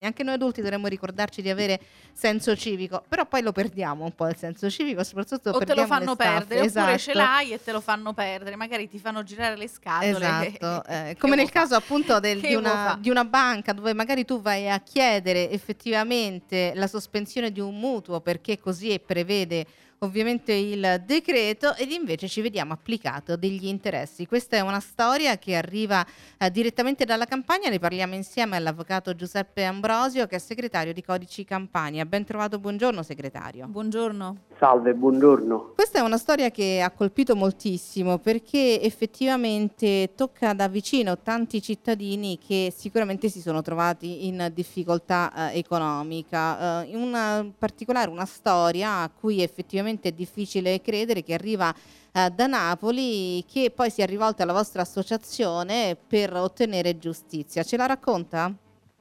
anche noi adulti dovremmo ricordarci di avere senso civico, però poi lo perdiamo un po' il senso civico, soprattutto o te lo fanno perdere, oppure ce esatto. l'hai e te lo fanno perdere, magari ti fanno girare le scatole. Esatto, come nel caso appunto di una banca dove magari tu vai a chiedere effettivamente la sospensione di un mutuo perché così prevede ovviamente il decreto, ed invece ci vediamo applicato degli interessi. Questa è una storia che arriva direttamente dalla Campania. Ne parliamo insieme all'avvocato Giuseppe Ambrosio, che è segretario di Codici Campania. Ben trovato, buongiorno segretario. Buongiorno. Salve, buongiorno. Questa è una storia che ha colpito moltissimo perché effettivamente tocca da vicino tanti cittadini che sicuramente si sono trovati in difficoltà economica. In particolare una storia a cui effettivamente è difficile credere, che arriva da Napoli, che poi si è rivolta alla vostra associazione per ottenere giustizia. Ce la racconta?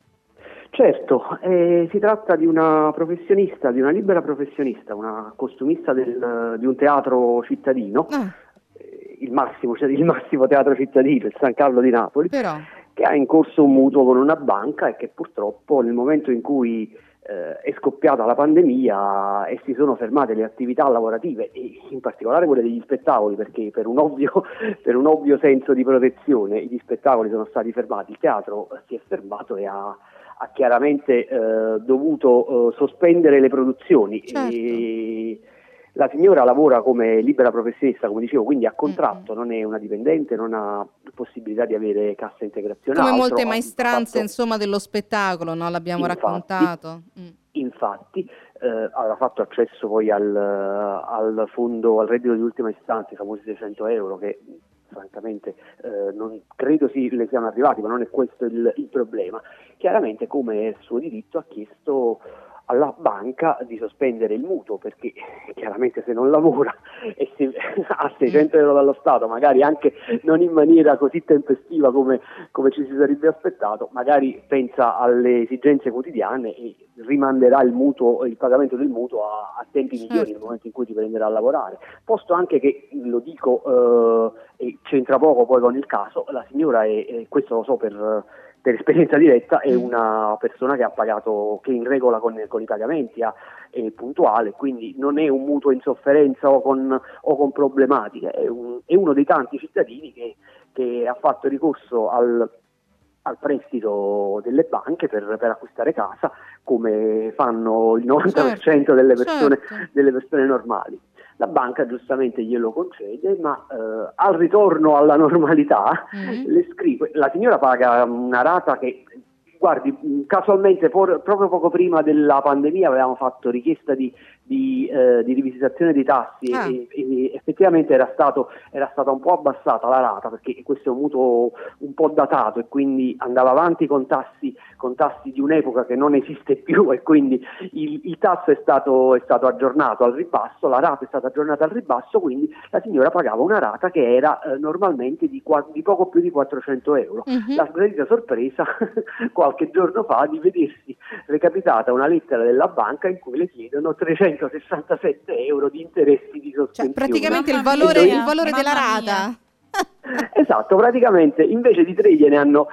Certo, si tratta di una professionista, di una libera professionista, una costumista di un teatro cittadino, il massimo teatro cittadino, il San Carlo di Napoli, Però che ha in corso un mutuo con una banca e che purtroppo nel momento in cui è scoppiata la pandemia e si sono fermate le attività lavorative, e in particolare quelle degli spettacoli, perché per un ovvio senso di protezione gli spettacoli sono stati fermati, il teatro si è fermato e ha chiaramente dovuto sospendere le produzioni. Certo. E la signora lavora come libera professionista, come dicevo, quindi a contratto, non è una dipendente, non ha possibilità di avere cassa integrazione. Come molte maestranze insomma dello spettacolo, no? L'abbiamo raccontato. Infatti aveva fatto accesso poi al fondo, al reddito di ultima istanza, i famosi 600 euro che francamente non credo le siano arrivati, ma non è questo il problema. Chiaramente, come è suo diritto, ha chiesto alla banca di sospendere il mutuo, perché chiaramente se non lavora e se ha 600 euro dallo Stato, magari anche non in maniera così tempestiva come ci si sarebbe aspettato, magari pensa alle esigenze quotidiane e rimanderà il pagamento del mutuo a tempi migliori nel momento in cui ti prenderà a lavorare. Posto anche che, lo dico e c'entra poco poi con il caso, la signora questo lo so per esperienza diretta, è una persona che ha pagato, che è in regola con i pagamenti, è puntuale, quindi non è un mutuo in sofferenza o con problematiche, è uno dei tanti cittadini che ha fatto ricorso al prestito delle banche per acquistare casa, come fanno il 90% delle persone normali. La banca giustamente glielo concede, ma al ritorno alla normalità le scrive. La signora paga una rata che, guardi, casualmente proprio poco prima della pandemia avevamo fatto richiesta di rivisitazione dei tassi e effettivamente era stata un po' abbassata la rata, perché questo è un mutuo un po' datato e quindi andava avanti con tassi di un'epoca che non esiste più, e quindi il tasso è stato aggiornato al ribasso, la rata è stata aggiornata al ribasso, quindi la signora pagava una rata che era normalmente di poco più di 400 euro. La sgradita sorpresa qualche giorno fa di vedersi recapitata una lettera della banca in cui le chiedono 367 euro di interessi di sospensione. Cioè praticamente il valore della rata. Esatto, praticamente invece di 3 gliene hanno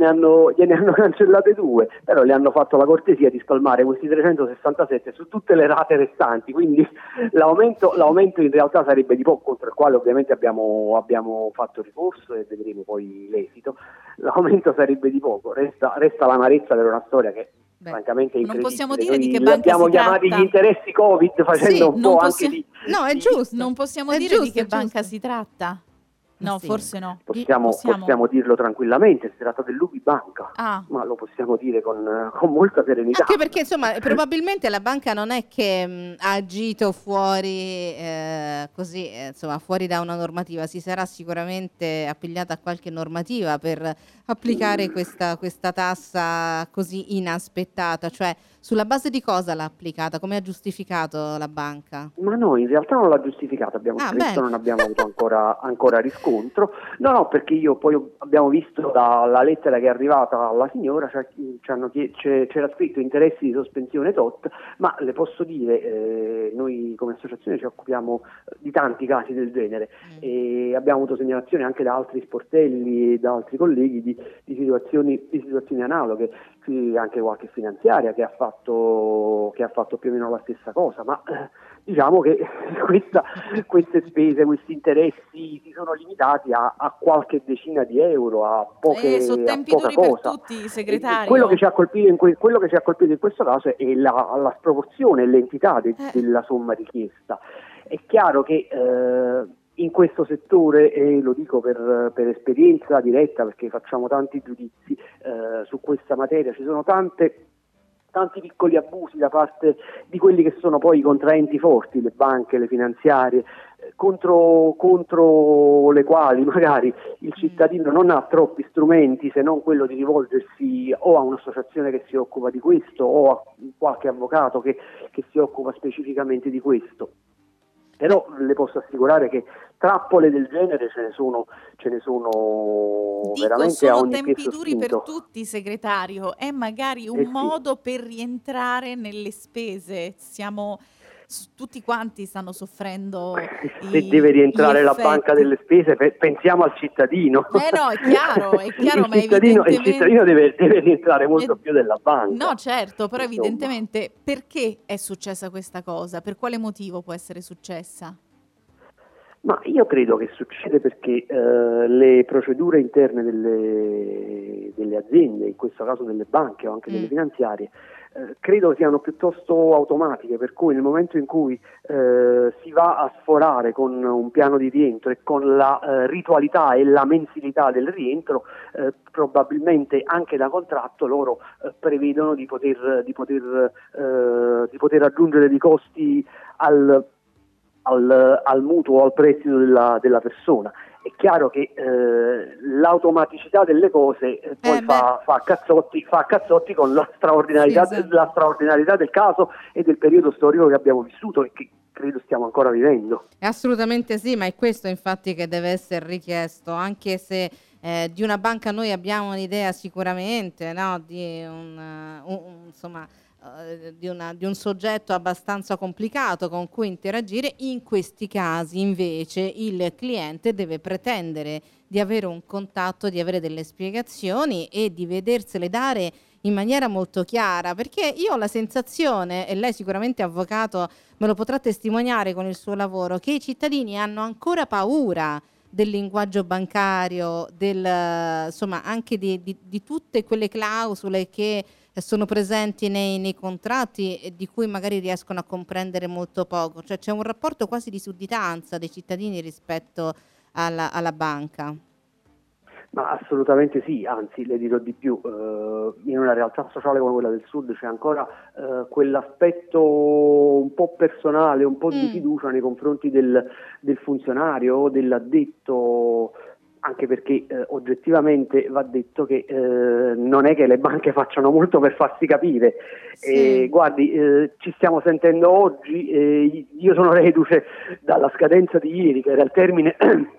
cancellate 2, però le hanno fatto la cortesia di spalmare questi 367 su tutte le rate restanti, quindi l'aumento in realtà sarebbe di poco, contro il quale ovviamente abbiamo fatto ricorso e vedremo poi l'esito. L'aumento sarebbe di poco, resta l'amarezza per una storia che francamente è incredibile. Non possiamo dire di che banca abbiamo si chiamati tratta. gli interessi Covid, facendo un po' anche di... No, è giusto. Non possiamo dire di che banca si tratta. No, sì. Forse no. Possiamo dirlo tranquillamente, si tratta dell'Ubibanca, ma lo possiamo dire con molta serenità. Anche perché insomma probabilmente la banca non è che ha agito fuori fuori da una normativa, si sarà sicuramente appigliata a qualche normativa per applicare questa tassa così inaspettata, cioè sulla base di cosa l'ha applicata, come ha giustificato la banca? Ma no, in realtà non l'ha giustificata, abbiamo scritto, non abbiamo avuto ancora riscontro. No, perché abbiamo visto dalla lettera che è arrivata alla signora, c'era scritto interessi di sospensione tot, ma le posso dire, noi come associazione ci occupiamo di tanti casi del genere e abbiamo avuto segnalazioni anche da altri sportelli e da altri colleghi di situazioni analoghe. sì, anche qualche finanziaria che ha fatto più o meno la stessa cosa, ma diciamo che queste spese, questi interessi si sono limitati a qualche decina di euro, a Sono tempi poca duri per cosa. tutti, E quello che segretario. ci ha colpito in questo caso è la sproporzione e l'entità della somma richiesta. È chiaro che in questo settore, e lo dico per esperienza diretta perché facciamo tanti giudizi su questa materia, ci sono tanti piccoli abusi da parte di quelli che sono poi i contraenti forti, le banche, le finanziarie, contro le quali magari il cittadino non ha troppi strumenti se non quello di rivolgersi o a un'associazione che si occupa di questo o a qualche avvocato che si occupa specificamente di questo. Però le posso assicurare che trappole del genere ce ne sono veramente a ogni tempi piè duri per sospinto. tutti, segretario. È magari un modo per rientrare nelle spese. Tutti quanti stanno soffrendo Se deve rientrare gli la banca effetti. delle spese, pensiamo al cittadino. No, è chiaro, il cittadino deve rientrare molto più della banca. No, certo, però Insomma. evidentemente perché è successa questa cosa? Per quale motivo può essere successa? Ma io credo che succede perché le procedure interne delle aziende, in questo caso delle banche o anche delle finanziarie, credo siano piuttosto automatiche, per cui nel momento in cui si va a sforare con un piano di rientro e con la ritualità e la mensilità del rientro, probabilmente anche da contratto loro prevedono di poter aggiungere dei costi al mutuo o al prestito della persona. È chiaro che l'automaticità delle cose poi fa cazzotti con la straordinarietà, Sì, esatto. la straordinarietà del caso e del periodo storico che abbiamo vissuto e che credo stiamo ancora vivendo. Assolutamente sì, ma è questo infatti che deve essere richiesto, anche se di una banca noi abbiamo un'idea sicuramente, no? Di di un soggetto abbastanza complicato con cui interagire. In questi casi invece il cliente deve pretendere di avere un contatto, di avere delle spiegazioni e di vedersele dare in maniera molto chiara, perché io ho la sensazione, e lei sicuramente avvocato me lo potrà testimoniare con il suo lavoro, che i cittadini hanno ancora paura del linguaggio bancario, insomma anche di tutte quelle clausole che sono presenti nei contratti e di cui magari riescono a comprendere molto poco. Cioè c'è un rapporto quasi di sudditanza dei cittadini rispetto alla banca. Ma assolutamente sì, anzi le dirò di più, in una realtà sociale come quella del Sud c'è ancora quell'aspetto un po' personale, un po' di fiducia nei confronti del funzionario o dell'addetto, anche perché oggettivamente va detto che non è che le banche facciano molto per farsi capire. Sì. Guardi, ci stiamo sentendo oggi, io sono reduce dalla scadenza di ieri, che era il termine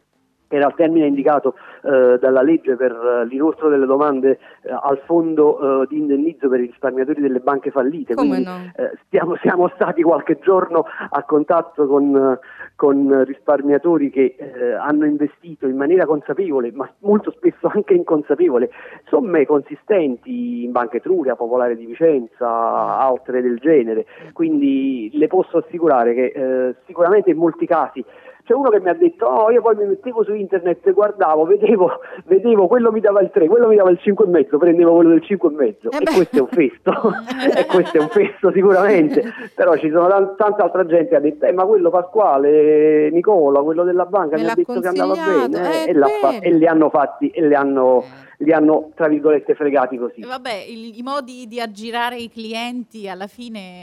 indicato dalla legge per l'inoltro delle domande al fondo di indennizzo per i risparmiatori delle banche fallite. Come Quindi no? siamo stati qualche giorno a contatto con risparmiatori che hanno investito in maniera consapevole, ma molto spesso anche inconsapevole, somme consistenti in Banca Etruria, Popolare di Vicenza, altre del genere. Quindi le posso assicurare che sicuramente in molti casi c'è uno che mi ha detto io poi mi mettevo su internet, guardavo, vedevo quello mi dava il 3, quello mi dava il 5,5, prendevo quello del 5,5 e questo è un festo e questo è un festo sicuramente. Però ci sono tanta altra gente che ha detto ma quello Pasquale, Nicola, quello della banca mi ha detto che andava bene e li hanno fatti e li hanno tra virgolette fregati così. Vabbè, i modi di aggirare i clienti alla fine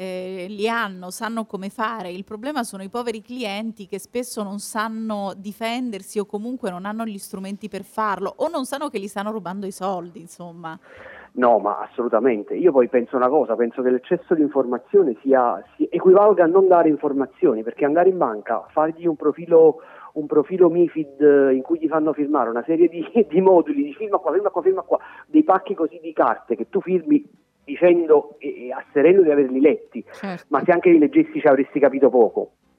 sanno come fare. Il problema sono i poveri clienti che spesso non sanno difendersi o comunque non hanno gli strumenti per farlo o non sanno che li stanno rubando i soldi, insomma. No, ma assolutamente. Io poi penso una cosa, penso che l'eccesso di informazione si equivalga a non dare informazioni, perché andare in banca, fargli un profilo MiFID in cui ti fanno firmare una serie di moduli, di firma qua, dei pacchi così di carte che tu firmi dicendo e asserendo di averli letti, Certo. ma se anche li leggessi ci avresti capito poco.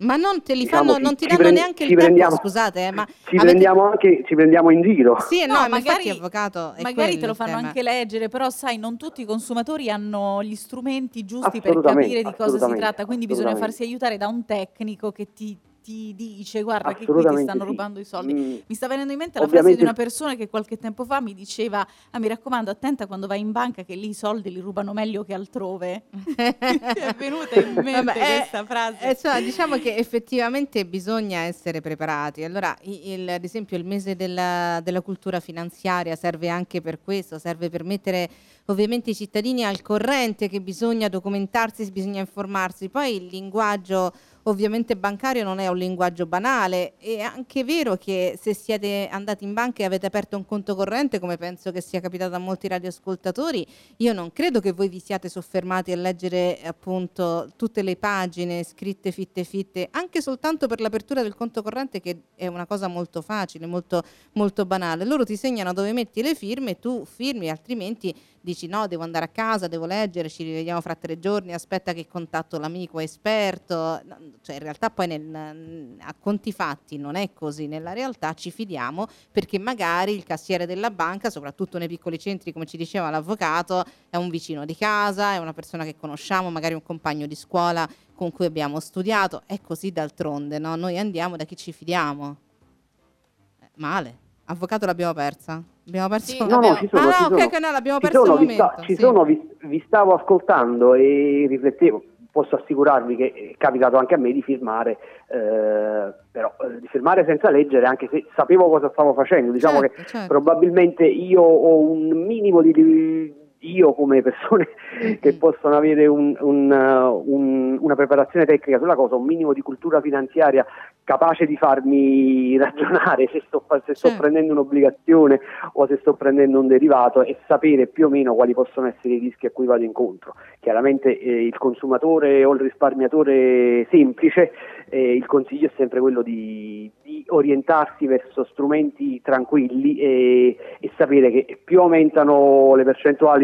Ma non te li diciamo, fanno, non ti danno neanche il tempo, scusate, ma ci prendiamo in giro. Sì, no, ma infatti avvocato è magari te lo il fanno tema. anche leggere, però sai, non tutti i consumatori hanno gli strumenti giusti per capire di cosa si tratta, quindi bisogna farsi aiutare da un tecnico che ti dice guarda che qui ti stanno rubando i soldi. Mi sta venendo in mente la frase di una persona che qualche tempo fa mi diceva mi raccomando attenta quando vai in banca che lì i soldi li rubano meglio che altrove. È venuta in mente questa frase. Cioè, diciamo che effettivamente bisogna essere preparati. Allora ad esempio il mese della cultura finanziaria serve anche per questo, serve per mettere ovviamente i cittadini al corrente che bisogna documentarsi, bisogna informarsi. Poi il linguaggio ovviamente bancario non è un linguaggio banale. È anche vero che se siete andati in banca e avete aperto un conto corrente, come penso che sia capitato a molti radioascoltatori, io non credo che voi vi siate soffermati a leggere appunto tutte le pagine scritte fitte, anche soltanto per l'apertura del conto corrente, che è una cosa molto facile, molto, molto banale. Loro ti segnano dove metti le firme, tu firmi, altrimenti dici no, devo andare a casa, devo leggere, ci rivediamo fra 3 giorni, aspetta che contatto l'amico esperto. Cioè in realtà poi a conti fatti non è così, nella realtà ci fidiamo perché magari il cassiere della banca, soprattutto nei piccoli centri come ci diceva l'avvocato, è un vicino di casa, è una persona che conosciamo, magari un compagno di scuola con cui abbiamo studiato, è così d'altronde, no? Noi andiamo da chi ci fidiamo. Male. Avvocato l'abbiamo persa? Abbiamo perso? Sì, no, ci sono. Ok, no, l'abbiamo perso un momento. Vi stavo ascoltando e riflettevo. Posso assicurarvi che è capitato anche a me di firmare, però di firmare senza leggere, anche se sapevo cosa stavo facendo. Diciamo certo. Probabilmente io ho un minimo di io come persone che possono avere una preparazione tecnica sulla cosa, un minimo di cultura finanziaria capace di farmi ragionare se sto prendendo un'obbligazione o se sto prendendo un derivato e sapere più o meno quali possono essere i rischi a cui vado incontro. Chiaramente il consumatore o il risparmiatore semplice, il consiglio è sempre quello di orientarsi verso strumenti tranquilli e sapere che più aumentano le percentuali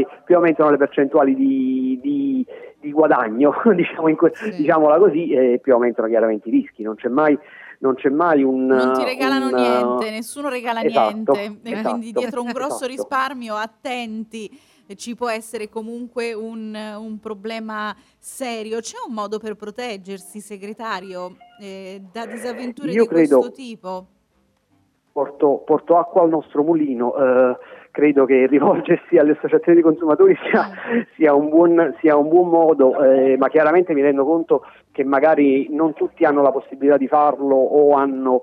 di guadagno, diciamola così, più aumentano chiaramente i rischi. Non c'è mai non ti regalano niente, nessuno regala niente, e quindi dietro un grosso risparmio, attenti, ci può essere comunque un problema serio. C'è un modo per proteggersi, segretario, da disavventure di questo tipo? Porto acqua al nostro mulino. Credo che rivolgersi alle associazioni di consumatori sia un buon modo, ma chiaramente mi rendo conto che magari non tutti hanno la possibilità di farlo o hanno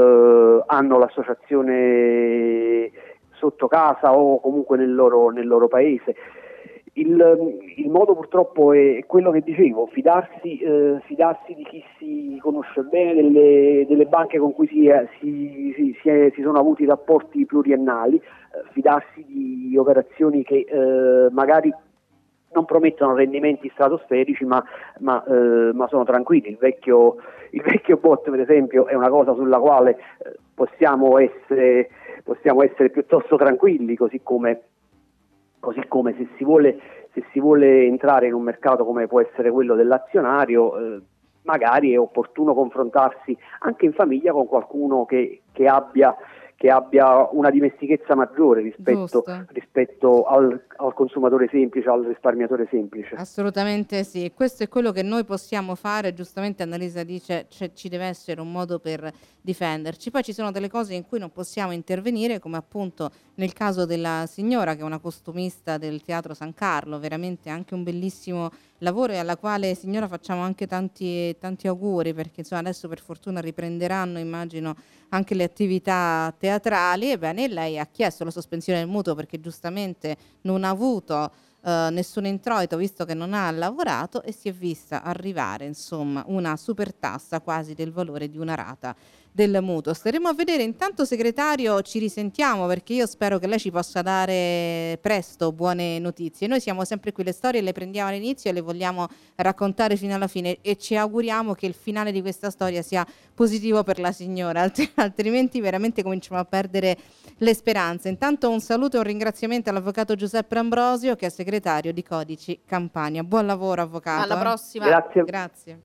l'associazione sotto casa o comunque nel loro paese. Il modo purtroppo è quello che dicevo, fidarsi di chi si conosce bene, delle banche con cui si sono avuti rapporti pluriennali, fidarsi di operazioni che magari non promettono rendimenti stratosferici ma sono tranquilli. Il vecchio bot, per esempio, è una cosa sulla quale possiamo essere piuttosto tranquilli, così come se si vuole entrare in un mercato come può essere quello dell'azionario, magari è opportuno confrontarsi anche in famiglia con qualcuno che abbia una dimestichezza maggiore rispetto al consumatore semplice, al risparmiatore semplice. Assolutamente sì, questo è quello che noi possiamo fare. Giustamente Annalisa dice ci deve essere un modo per difenderci. Poi ci sono delle cose in cui non possiamo intervenire, come appunto nel caso della signora che è una costumista del Teatro San Carlo, veramente anche un bellissimo lavoro, e alla quale signora facciamo anche tanti auguri, perché insomma adesso per fortuna riprenderanno, immagino, anche le attività teatrali. Ebbene, lei ha chiesto la sospensione del mutuo perché giustamente non ha avuto nessun introito, visto che non ha lavorato, e si è vista arrivare insomma una super tassa quasi del valore di una rata del mutuo. Staremo a vedere. Intanto, segretario, ci risentiamo, perché io spero che lei ci possa dare presto buone notizie. Noi siamo sempre qui, le storie le prendiamo all'inizio e le vogliamo raccontare fino alla fine, e ci auguriamo che il finale di questa storia sia positivo per la signora, altrimenti veramente cominciamo a perdere le speranze. Intanto un saluto e un ringraziamento all'avvocato Giuseppe Ambrosio, che è segretario di Codici Campania. Buon lavoro, avvocato. Alla prossima. Grazie. Grazie.